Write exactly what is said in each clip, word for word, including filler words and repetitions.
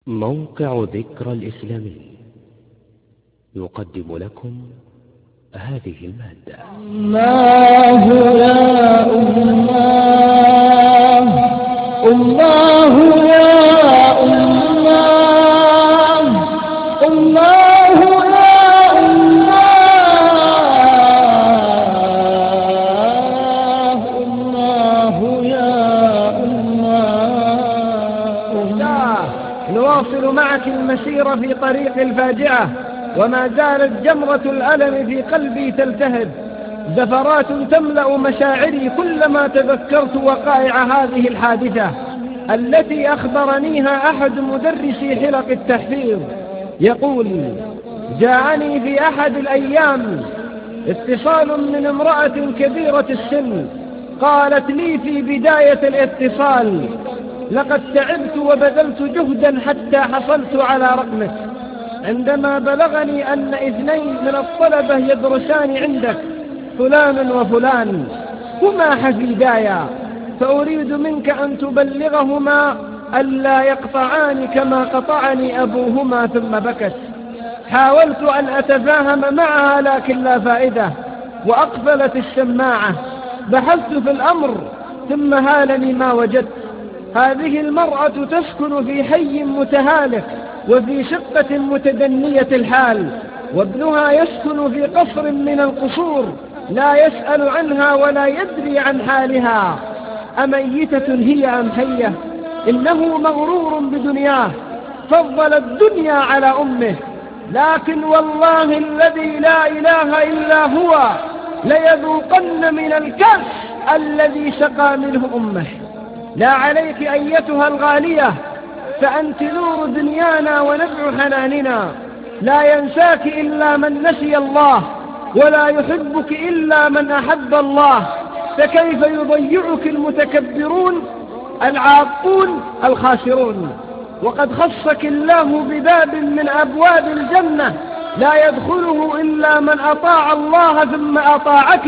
موقع ذكرى الإسلامي يقدم لكم هذه المادة. الله يا الله، الله يا الله، الله يا الله، الله يا الله. نواصل معك المسير في طريق الفاجعة، وما زالت جمرة الألم في قلبي تلتهب، زفرات تملأ مشاعري كلما تذكرت وقائع هذه الحادثة التي أخبرنيها أحد مدرسي حلق التحفيظ. يقول: جاءني في أحد الأيام اتصال من امرأة كبيرة السن، قالت لي في بداية الاتصال: لقد تعبت وبذلت جهدا حتى حصلت على رقمك. عندما بلغني أن اثنين من الطلبة يدرسان عندك، فلان وفلان، هما حفيدايا، فأريد منك أن تبلغهما ألا يقطعان كما قطعني أبوهما. ثم بكت. حاولت أن أتفاهم معها لكن لا فائدة، وأقفلت السماعة. بحثت في الأمر ثم هالني ما وجدت. هذه المرأة تسكن في حي متهالك وفي شقة متدنية الحال، وابنها يسكن في قصر من القصور، لا يسأل عنها ولا يدري عن حالها، أميتة هي أم حية؟ إنه مغرور بدنياه، فضل الدنيا على أمه. لكن والله الذي لا إله إلا هو ليذوقن من الكأس الذي سقى منه أمه. لا عليك أيتها الغالية، فأنت نور دنيانا ونبع حناننا. لا ينساك إلا من نسي الله، ولا يحبك إلا من أحب الله. فكيف يضيعك المتكبرون العاقون الخاسرون؟ وقد خصك الله بباب من أبواب الجنة لا يدخله إلا من أطاع الله ثم أطاعك.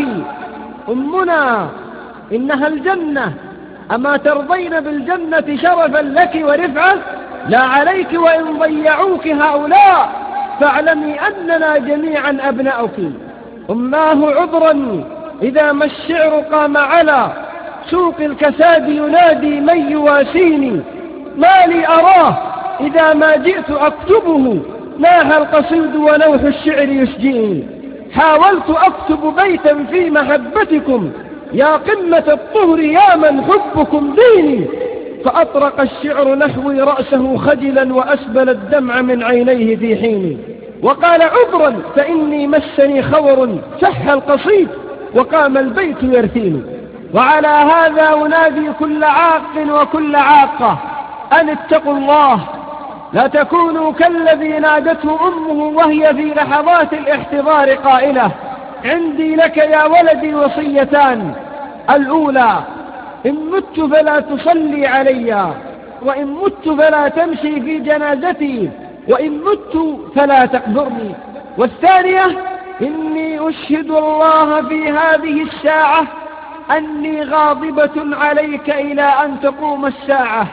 أمنا إنها الجنة، أما ترضين بالجنة شرفا لك ورفعة؟ لا عليك وإن ضيعوك هؤلاء، فاعلمي أننا جميعا أبناؤك. أماه عذرا إذا ما الشعر قام على سوق الكساد ينادي من يواسيني، ما لي أراه إذا ما جئت أكتبه، ناهى القصيد ولوح الشعر يشجيني. حاولت أكتب بيتا في محبتكم، يا قمة الطهر يا من حبكم ديني، فأطرق الشعر نحوي رأسه خجلا وأسبل الدمع من عينيه في حين، وقال: عذرا فإني مسني خور، شح القصيد وقام البيت يرثيني. وعلى هذا أنادي كل عاق وكل عاقة أن اتقوا الله، لا تكونوا كالذي نادته أمه وهي في لحظات الاحتضار قائلة: عندي لك يا ولدي وصيتان. الأولى: إن مت فلا تصلي علي، وإن مت فلا تمشي في جنازتي، وإن مت فلا تقبرني. والثانية: إني أشهد الله في هذه الساعة أني غاضبة عليك إلى أن تقوم الساعة.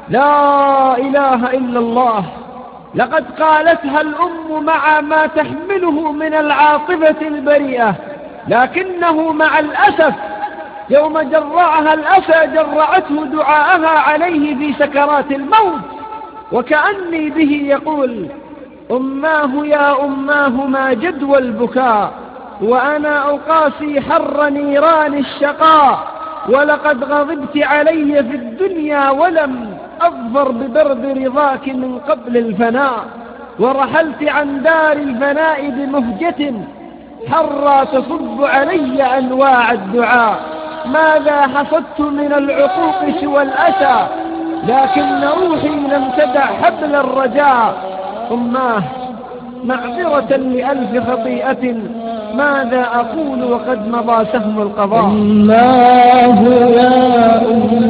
لا إله إلا الله. لقد قالتها الأم مع ما تحمله من العاطفة البريئة، لكنه مع الأسف يوم جرعها الأسى جرعته دعاءها عليه في سكرات الموت، وكأني به يقول: أماه يا أماه ما جدوى البكاء، وأنا أقاسي حر نيران الشقاء، ولقد غضبت علي في الدنيا ولم أظفر ببرد رضاك من قبل الفناء، ورحلت عن دار الفناء بمهجة حرى تصب علي أنواع الدعاء. ماذا حصدت من العقوق سوى الأسى، لكن روحي لم تدع حبل الرجاء. أماه معذرة لألف خطيئة، ماذا أقول وقد مضى سهم القضاء. الله يا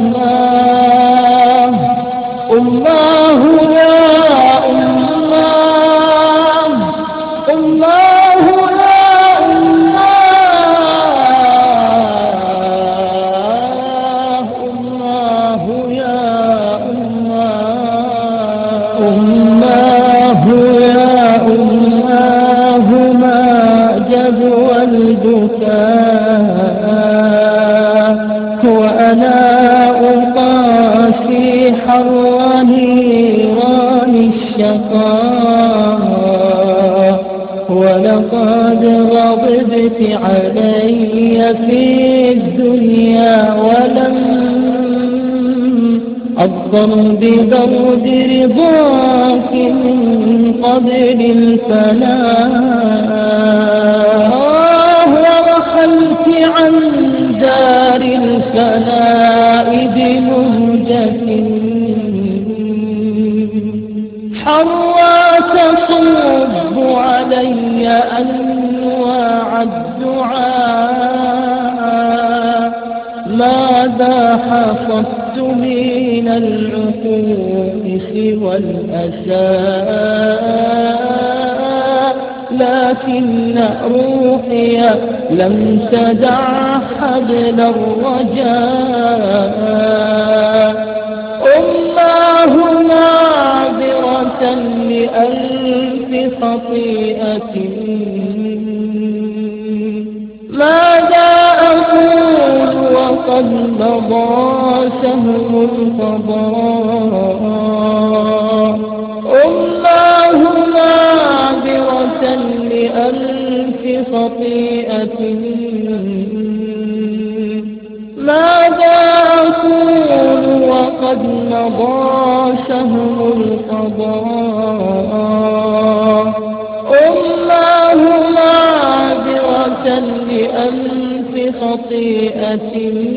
الله، الله يا الله، الله يا الله، الله يا الله. أماه يا أماه ما جدوى البكاء وأنا أقاسي حر نيران الشقاء ولقد غضبت علي في الدنيا ولم أظن ببرد رضاك من قبل الفناء ورحلت عن دار الفناء بمهجة حرى تصب علي أنواع الدعاء ماذا حفظت من العقوق سوى الأساء لكن روحي لم تدع حبل الرجاء أماه ناظرة لألف خطيئة ماذا أقول وقد مضى سهم القضاء أماه ناظرة لألف خطيئة ماذا أقول وقد مضى سهم القضاء أماه ناظرة لألف خطيئة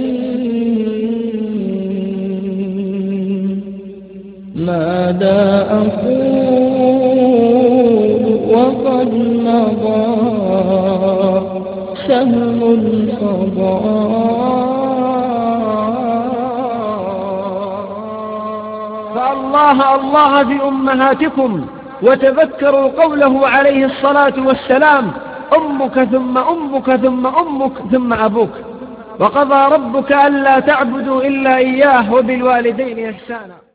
ماذا أقول وقد مضى سهم القضاء فالله الله في أمهاتكم وتذكروا قوله عليه الصلاة والسلام أمك ثم أمك ثم أمك ثم أبوك وقضى ربك ألا تعبدوا إلا إياه وبالوالدين إحسانا.